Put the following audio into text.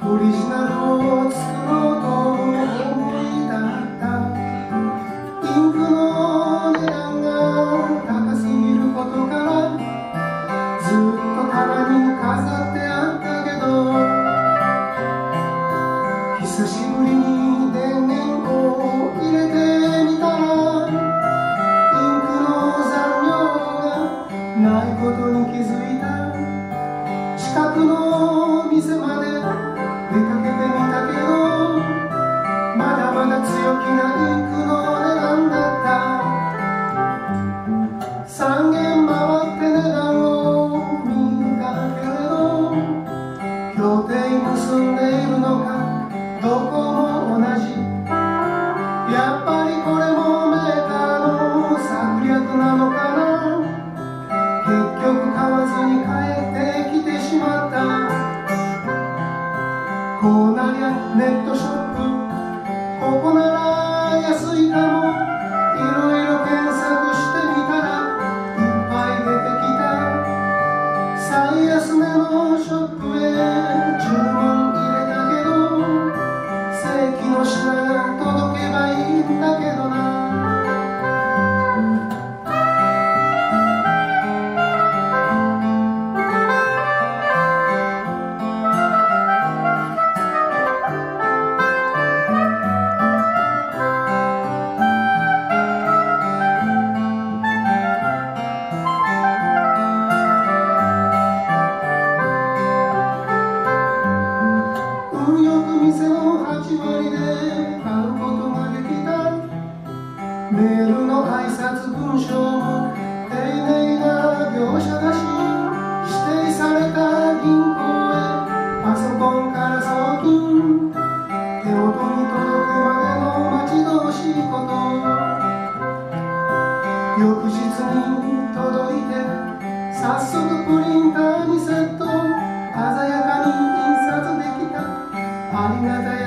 オリジナルを作ろうと思い立った。インクの値段が高すぎることからずっと棚に飾ってあったけど、久しぶりに電源を入れてみたらインクの残量がないことに気づいた。近くの店まで出かけてみたけど、まだまだ強気なインクの値段だった。3軒回って値段を見たけれど、協定結んでいるのかどこも同じ。やっぱりこれもメーカーの策略なのかな。結局買わずに帰ってきてしまった。こうなりゃネットショップ、ここなら安いかも。いろいろ検索してみたらいっぱい出てきた。最安値のショップへ注文入れたけど、正規の品が届けばいいんだけどな。運よく店の8割で買うことができた。メールの挨拶文章も丁寧な描写だし、指定された銀行へパソコンから送金、手元に届くまでの待ち遠しいこと。翌日に届いて早速プリンターにセット。鮮やかに印刷できた。ありがたい